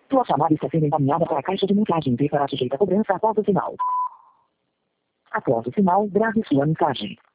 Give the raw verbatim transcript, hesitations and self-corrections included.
Sua chamada está sendo encaminhada para a caixa de mensagens e será sujeita a cobrança após o sinal. Após o sinal, grave sua mensagem.